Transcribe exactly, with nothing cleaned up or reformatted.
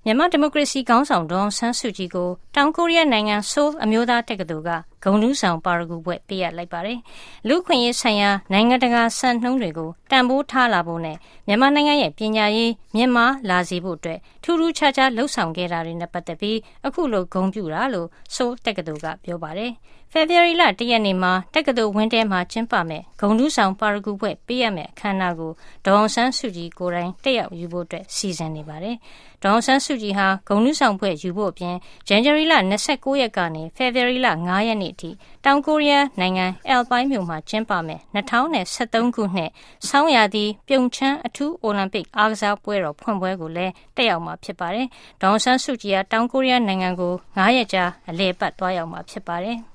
မြန်မာဒီမိုကရေစီခေါင်းဆောင်ဒေါ်အောင်ဆန်းစုကြည်ကိုတောင်ကိုရီးယားနိုင်ငံဆိုးလ်အမျိုးသားတက္ကသိုလ်ကဂုဏ်ထူးဆောင်ပါရဂူဘွဲ့ပေးအပ်လိုက်ပါတယ်။လူ့အခွင့်အရေးဆိုင်ရာနိုင်ငံတကာစံနှုန်းတွေကိုတန်ဖိုးထားလာဖို့နဲ့မြန်မာနိုင်ငံရဲ့ပညာရေးမြင့်မားလာစေဖို့အတွက်ထူးထူးခြားခြားလှုပ်ဆောင်ခဲ့တာတွေနဲ့ပတ်သက်ပြီးအခုလိုဂုဏ်ပြုတာလို့ဆိုးလ်တက္ကသိုလ်ကပြောပါတယ်။ဖေဖော်ဝါရီလတရက်နေ့မှာတက္ကသိုလ်ဝင်းထဲမှာကျင်းပမဲ့ဂုဏ်ထူးဆောင်ပါရဂူဘွဲ့ပေးအပ်မဲ့အခမ်းအနားကိုဒေါ်အောင်ဆန်းစုကြည်ကိုယ်တိုင်တက်ရောက်ယူဖို့အတွက်စီစဉ်နေပါတယ်။ဒေါ်အောင်ဆန်းစုကြည်ဟာဂုဏ်ထူးဆောင်ဘွဲ့ယူဖို့အပြင်ဇန်နဝါရီလ၂၉ရက်ကနေဖေဖော်ဝါရီလ၅ရက်နေ့အထိတောင်ကိုရီးယားနိုင်ငံအယ်ပိုင်းမြို့မှာကျင်းပမဲ့၂၀၁၃ခုနှစ်ဆောင်းရာသီပြုံချမ်းအထူးအိုလံပစ်အားကစားပွဲတော်ဖွင့်ပွဲကိုလည်းတက်ရောက်မှာဖြစ်ပါတယ်။ဒေါ်အောင်ဆန်းစုကြည်ဟာတောင်ကိုရီးယားနိုင်ငံကို၅ရက်ကြာအလည်ပတ်သွားရောက်မှာဖြစ်ပါတယ်။